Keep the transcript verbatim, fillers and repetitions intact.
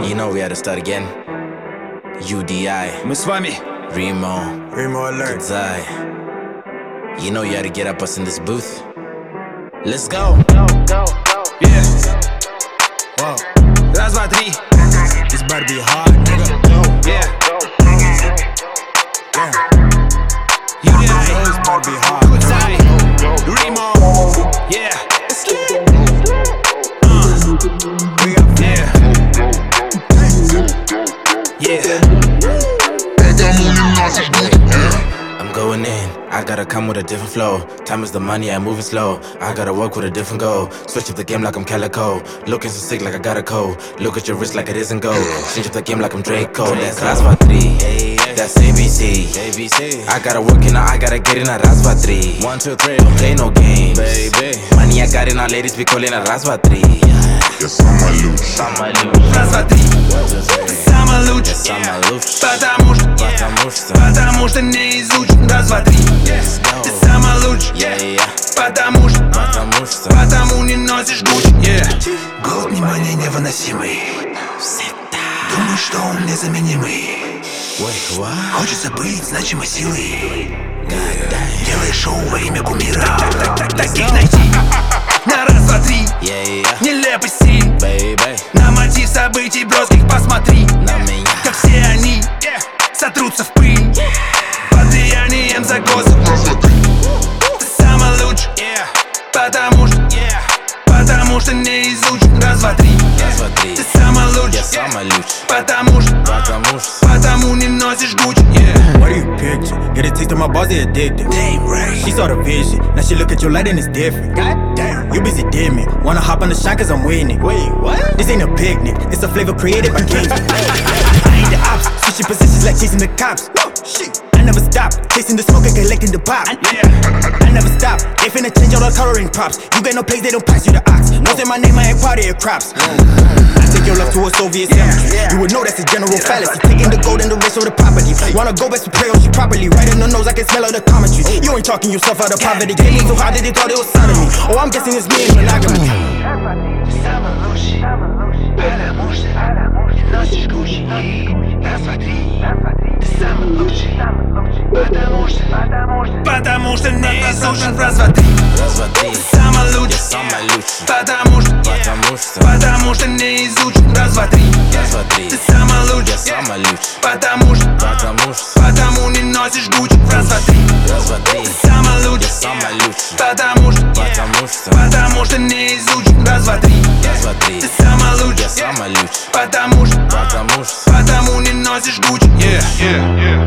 You know we had to start again. ю ди ай. Мы с вами. Remo. Remo alert. Godzai. You know you had to get up us in this booth. Let's go. Yeah. Wow. Раз, два, три. This better be hard, nigga. Yeah. Yeah. ю ди ай. This better be hard. Godzai. Remo. Yeah. Let's get it. Uh. We up. Yeah. Yeah. I'm going in, I gotta come with a different flow. Time is the money, I'm moving slow. I gotta work with a different goal. Switch up the game like I'm Calico. Looking so sick like I got a cold. Look at your wrist like it isn't gold. Change up the game like I'm Draco. That's Raz for three. That's A B C. A B C. I gotta work in, I gotta get in a Raz for three. One, two, three. Play no games, baby. Money I got in, our ladies be calling a Raz for three. Я самый лучший, самый лучший. Раз, два, три. Самый лучший. Самый лучший. Потому что, потому что, потому что не изучен. Раз, два, три. Ты самый лучший. Yeah, yeah. Потому что, потому что, потому не носишь Гуччи. Yeah. Голод внимания невыносимый. Думаю, что он незаменимый. Wait, what? Хочется быть значимой силой. Делай шоу во имя кумира. Таких найти на раз, два, три. Yeah, yeah. Нелепый стиль, Baby. на мотив событий броских посмотри. На меня. Как все они сотрутся в пыль под влиянием закосов. Ты самый лучший, потому что, потому что не изучен. Раз, два, три. Раз, два, три. Ты самый лучший, Я самый лучший. потому что, Потому что, потому не носишь Гуччи. What do you picture? Get a taste of my balls, they addicted. Damn right. She saw the vision, now she look at your light and it's different. God damn. You busy dimming, wanna hop on the shine cause I'm winning. Wait, what? This ain't a picnic, it's a flavor created by kings. I ain't the ops, switching positions like chasing the cops. Whoa, shit. I never stop, chasing the smoke and collecting the pop. Yeah. I never stop, they finna change all the coloring props. You get no place, they don't pass you the ox. No say my name, I ain't part of your crops. I take your love to a Soviet cemetery. You would know that's a general fallacy. Taking the gold and the rest of the property. Wanna go back to play on she properly. Right in the nose, I can smell all the commentary. You ain't talking yourself out of poverty. Came in so hard that they thought it was sodomy. Oh, I'm guessing it's me and monogamy. Самый лучший, потому что не носишь Гуччи. Раз, два, три. Ты самый лучший, потому что, потому что не изучен. Раз, два, три. раз, два, три. Самый лучший, Я самый лучший. потому что, Потому что, потому что не изучен. Раз, два, три. раз, два, три. Ты самый лучший, Я самый лучший. потому что, Потому что, потому не носишь Гуччи. Раз, два, три. раз, два, три. Самый Я лучший, самый лучший. потому что, Потому что, потому что не изучен. Раз, два, три. раз, два, три. Ты самый Я лучший, самый лучший. потому что, Потому что, потому не носишь Гуччи. Yeah, yeah, yeah.